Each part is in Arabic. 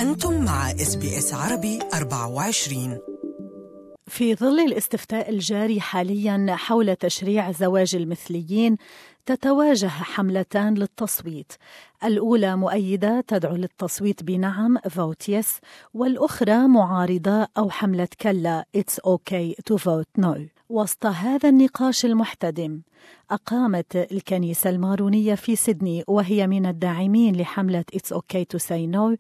أنتم مع SBS عربي 24. في ظل الاستفتاء الجاري حالياً حول تشريع زواج المثليين، تتواجه حملتان للتصويت. الأولى مؤيدة تدعو للتصويت بنعم vote yes، والأخرى معارضة أو حملة كلا it's okay to vote no. وسط هذا النقاش المحتدم، أقامت الكنيسة المارونية في سيدني، وهي من الداعمين لحملة It's okay to say no،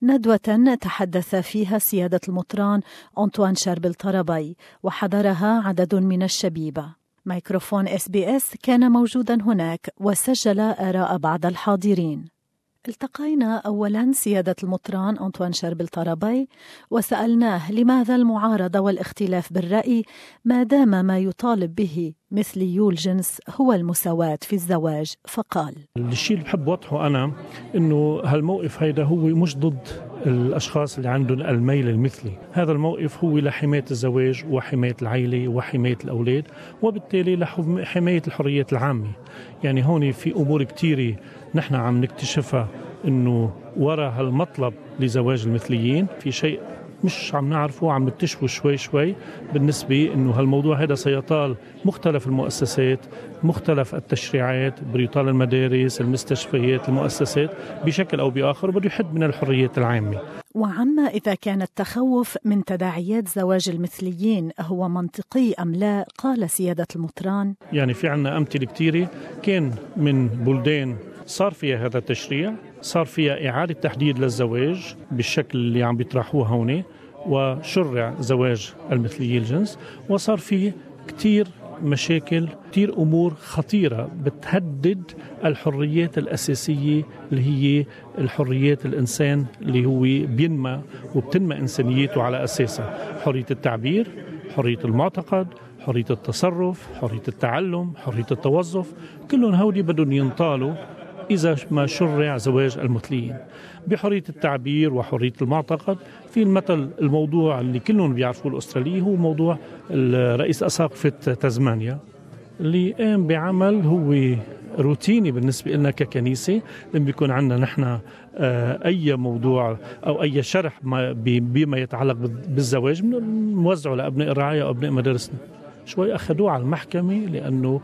ندوة تحدث فيها سيادة المطران أنطوان شربل طربي، وحضرها عدد من الشبيبة. ميكروفون SBS كان موجودا هناك وسجل آراء بعض الحاضرين. التقينا أولا سيادة المطران أنطوان شربل طربي وسألناه لماذا المعارضة والاختلاف بالرأي ما دام ما يطالب به مثليو الجنس هو المساواة في الزواج، فقال: الشيء اللي بحب وضحه أنا إنه هالموقف هيدا هو مش ضد الأشخاص اللي عندهم الميل المثلي. هذا الموقف هو لحماية الزواج وحماية العائلة وحماية الأولاد، وبالتالي لحماية الحريات العامة. يعني هون في أمور كتيرة نحن عم نكتشفها إنه وراء هالمطلب لزواج المثليين في شيء مش عم نعرفه، عم نكتشفه شوي شوي. بالنسبة إنه هالموضوع هذا سيطال مختلف المؤسسات، مختلف التشريعات، بريطال المدارس، المستشفيات، المؤسسات بشكل أو بآخر، وبده يحد من الحريات العامة. وعما إذا كان التخوف من تداعيات زواج المثليين هو منطقي أم لا، قال سيادة المطران: يعني في عنا أمثلة كتيرة كان من بلدان صار فيها هذا التشريع، صار فيها إعادة تحديد للزواج بالشكل اللي عم بيطرحوه هون، وشرع زواج المثليي الجنس، وصار فيه كتير مشاكل، كتير أمور خطيرة بتهدد الحريات الأساسية اللي هي الحريات الإنسان اللي هو بينمى وبتنمى إنسانيته على أساسها: حرية التعبير، حرية المعتقد، حرية التصرف، حرية التعلم، حرية التوظف. كلهم هودي بدهم ينطالوا إذا ما شرع زواج المثليين. بحرية التعبير وحرية المعتقد في المثل الموضوع اللي كلهم بيعرفوه الأسترالي، هو موضوع رئيس أساقفة تازمانيا اللي قام بعمل هو روتيني بالنسبة لنا ككنيسة. لما بيكون عندنا نحن أي موضوع أو أي شرح بما يتعلق بالزواج نوزعه لأبناء الرعاية أو أبناء مدارسنا. شوي أخذوه على المحكمة لأنه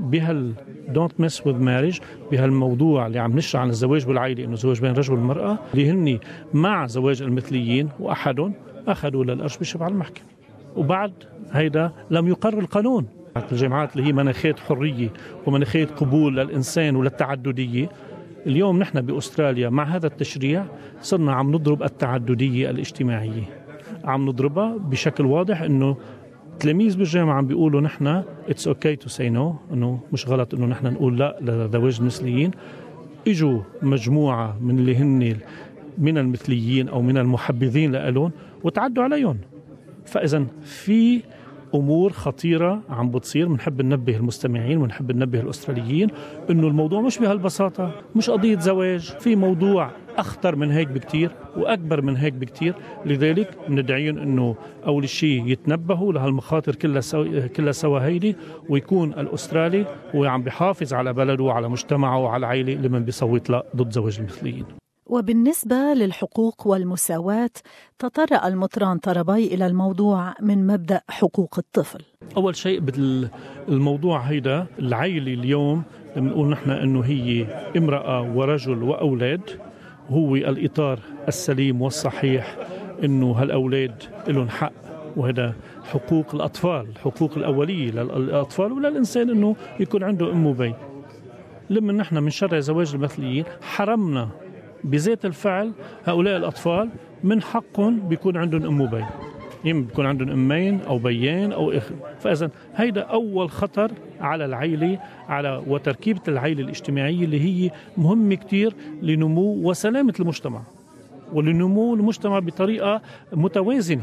don't mess with marriage، بهالموضوع اللي عم نشرح عن الزواج والعائلة، إنه زواج بين الرجل والمرأة اللي هني مع زواج المثليين، وأحدهم أخذوا للأرشبيشوب على المحكمة. وبعد هيدا لم يقرر القانون. الجامعات اللي هي مناخات حرية ومناخات قبول للإنسان وللتعددية، اليوم نحن بأستراليا مع هذا التشريع صرنا عم نضرب التعددية الاجتماعية، عم نضربها بشكل واضح. إنه تلاميذ بالجامعة عم بيقولوا نحن it's okay to say no، إنه مش غلط إنه نحن نقول لا لزواج المثليين. إجوا مجموعة من اللي هن من المثليين أو من المحبذين لألون وتعدوا عليهم. فإذا في أمور خطيرة عم بتصير. بنحب ننبه المستمعين ونحب ننبه الأستراليين إنه الموضوع مش بهالبساطة، مش قضية زواج، في موضوع أخطر من هيك بكتير وأكبر من هيك بكتير. لذلك بندعيهم إنه أول شيء يتنبهوا لهالمخاطر كلها سوا هيدي، ويكون الأسترالي هو عم بيحافظ على بلده وعلى مجتمعه وعلى عائلة لمن بيصوت لا ضد زواج المثليين. وبالنسبة للحقوق والمساواة، تطرق المطران طربي إلى الموضوع من مبدأ حقوق الطفل. أول شيء بالموضوع هيدا العائلة اليوم بنقول نحن إنه هي امرأة ورجل وأولاد، هو الإطار السليم والصحيح إنه هالأولاد لهم حق، وهذا حقوق الأطفال، الحقوق الأولية للأطفال وللإنسان إنه يكون عنده أم وبي. لما نحن من شرع زواج المثليين حرمنا بذات الفعل هؤلاء الأطفال من حقهم بيكون عندهم أم وبي، يمكن بيكون عندهم أمين أو بيين أو إخوة. فإذا هيدا أول خطر على العائلة، على وتركيبة العائلة الاجتماعية اللي هي مهمة كتير لنمو وسلامة المجتمع ولنمو المجتمع بطريقة متوازنة.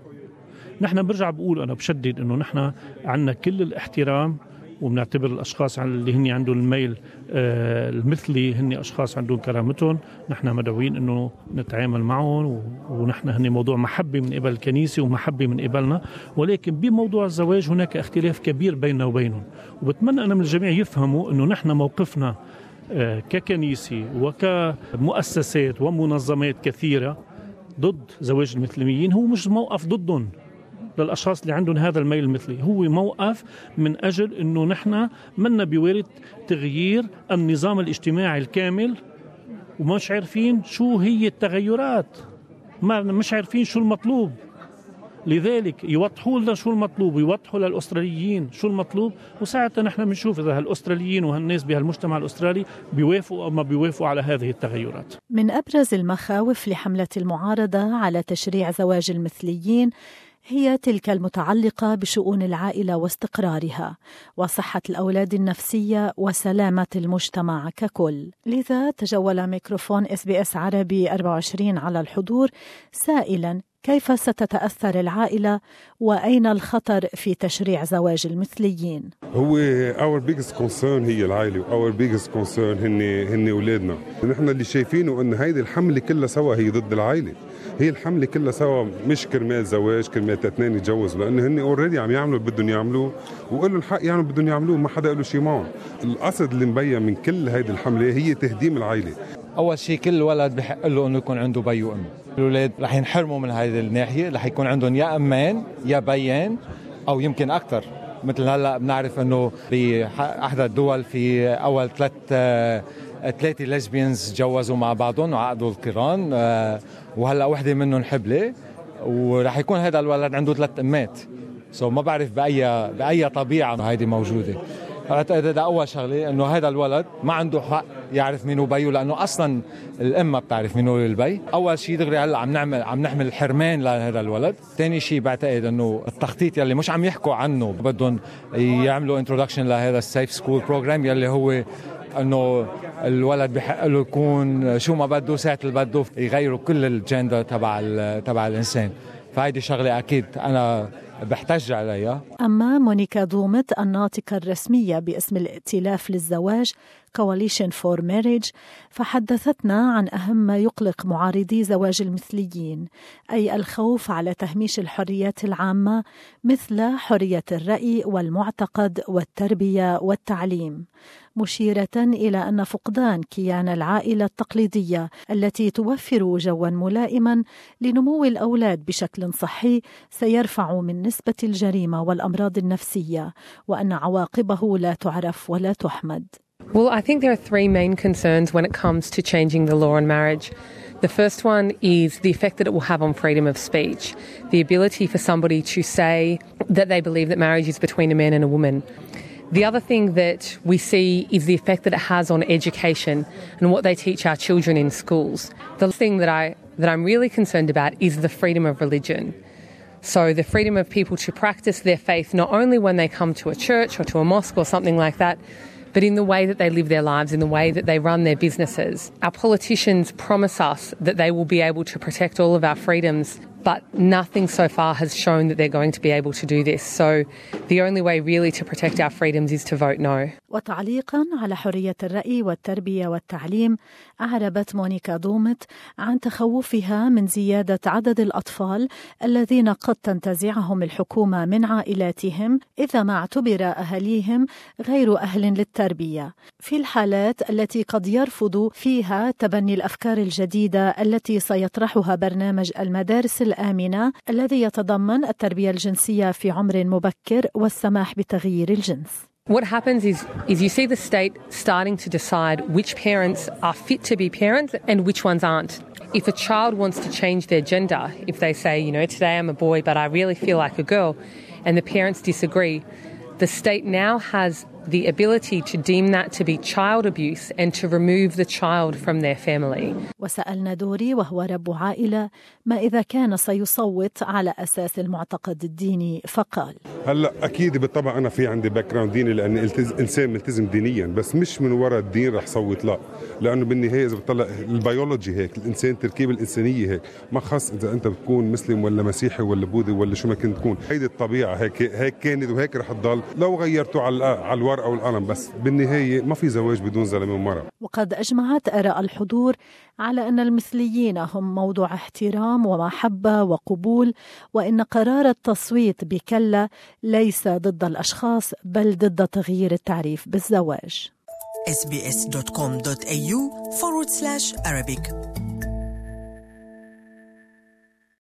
نحن برجع بقول أنا بشدد إنه نحن عنا كل الاحترام، وبنعتبر الأشخاص اللي هن عندهم الميل المثلي هن أشخاص عندهم كرامتهم. نحن مدعوين إنه نتعامل معهم، ونحن هن موضوع محبة من قبل الكنيسة ومحبة من قبلنا. ولكن بموضوع الزواج هناك اختلاف كبير بيننا وبينهم، وبتمنى أنا من الجميع يفهموا إنه نحن موقفنا ككنيسة وكمؤسسات ومنظمات كثيرة ضد زواج المثليين هو مش موقف ضدهم للأشخاص اللي عندهم هذا الميل المثلي، هو موقف من أجل أنه نحن منا بوارد تغيير النظام الاجتماعي الكامل، ومش عارفين شو هي التغيرات، مش عارفين شو المطلوب. لذلك يوضحوا لنا شو المطلوب ويوضحوا للأستراليين شو المطلوب، وساعتها نحن بنشوف إذا هالأستراليين وهالناس بهالمجتمع الأسترالي بيوافقوا أو ما بيوافقوا على هذه التغيرات. من أبرز المخاوف لحملة المعارضة على تشريع زواج المثليين هي تلك المتعلقة بشؤون العائلة واستقرارها وصحة الأولاد النفسية وسلامة المجتمع ككل. لذا تجول ميكروفون SBS عربي 24 على الحضور سائلاً كيف ستتأثر العائلة وأين الخطر في تشريع زواج المثليين؟ هو our biggest concern هي العائلة، our biggest concern هن أولادنا. نحن اللي شايفينه أن هيدي الحملة كلها سوا هي ضد العائلة، هي الحملة كلها سوا مش كرمال زواج، كرمال اثنين يتجوزوا، لأنه هن اوريدي عم يعملوا اللي بدهم يعملوه وقالوا الحق يعملوا بدهم يعملوه، ما حدا قال له شيء معهم. القصد اللي مبين من كل هيدي الحملة هي تهديم العائلة. أول شيء كل ولد بحق له إنه يكون عنده بي وأم. الأولاد رح ينحرموا من هذه الناحية، رح يكون عندهم يا أمان يا بيان أو يمكن أكثر. مثل هلا بنعرف إنه بأحد الدول في أول ثلاثة ليزبيانز جوزوا مع بعضهم وعقدوا القران، وهلا وحده منهم حبلة، ورح يكون هذا الولد عنده 3 أمات. ما بعرف بأي طبيعة هيدي موجودة. هذا أول شغلة، إنه هذا الولد ما عنده حق يعرف مين هو بيو، لأنه أصلاً الأم بتعرف مين هو البي. أول شيء دغري هلا عم نحمل حرمان لهذا الولد. ثاني شيء بعتقد إنه التخطيط يلي مش عم يحكوا عنه، بدهم يعملوا introduction لهذا السيف سكول بروجرام يلي هو إنه الولد بحق له يكون شو ما بده ساعة اللي بده، يغيروا كل الجندر تبع الإنسان. فهيدي شغلة أكيد أنا بحتاج عليها. أما مونيكا دومت الناطقة الرسمية باسم الائتلاف للزواج Coalition for Marriage فحدثتنا عن أهم ما يقلق معارضي زواج المثليين، أي الخوف على تهميش الحريات العامة مثل حرية الرأي والمعتقد والتربية والتعليم، مشيرة إلى أن فقدان كيان العائلة التقليدية التي توفر جواً ملائماً لنمو الأولاد بشكل صحي سيرفع من نسبة الجريمة والأمراض النفسية، وأن عواقبه لا تعرف ولا تحمد. Well, I think there are 3 main concerns when it comes to changing the law on marriage. The first one is the effect that it will have on freedom of speech, the ability for somebody to say that they believe that marriage is between a man and a woman. The other thing that we see is the effect that it has on education and what they teach our children in schools. The thing that I'm really concerned about is the freedom of religion. So the freedom of people to practice their faith not only when they come to a church or to a mosque or something like that, but in the way that they live their lives, in the way that they run their businesses. Our politicians promise us that they will be able to protect all of our freedoms, but nothing so far has shown that they're going to be able to do this. So the only way really to protect our freedoms is to vote no. وتعليقاً على حرية الرأي والتربية والتعليم، أعربت مونيكا دومت عن تخوفها من زيادة عدد الأطفال الذين قد تنتزعهم الحكومة من عائلاتهم إذا ما اعتبر أهاليهم غير أهل للتربية، في الحالات التي قد يرفض فيها تبني الأفكار الجديدة التي سيطرحها برنامج المدارس الآمنة الذي يتضمن التربية الجنسية في عمر مبكر والسماح بتغيير الجنس. What happens is you see the state starting to decide which parents are fit to be parents and which ones aren't. If a child wants to change their gender, if they say, today I'm a boy but I really feel like a girl, and the parents disagree, the state now has the ability to deem that to be child abuse and to remove the child from their family. وسألنا دوري وهو رب عائلة ما إذا كان سيصوت على أساس المعتقد الديني، فقال: هلا أكيد بالطبع أنا في عندي باك جراوند ديني لأني إنسان ملتزم دينيا، بس مش من وراء الدين رح صوت لا، لأنه بالنهاية إذا بتطلع البيولوجي هيك، الإنسان تركيب الإنسانية هيك، ما خص إذا أنت بتكون مسلم ولا مسيحي ولا بوذي ولا شو ما كنت تكون، هيدي الطبيعة هيك كانت وهيك رح تضل لو غيرتوا على الورقة أو القلم، بس بالنهاية ما في زواج بدون زلمة ومرأة. وقد أجمعت آراء الحضور على أن المثليين هم موضوع احترام ومحبة وقبول، وإن قرار التصويت بكلا ليس ضد الأشخاص بل ضد تغيير التعريف بالزواج. sbs.com.au/Arabic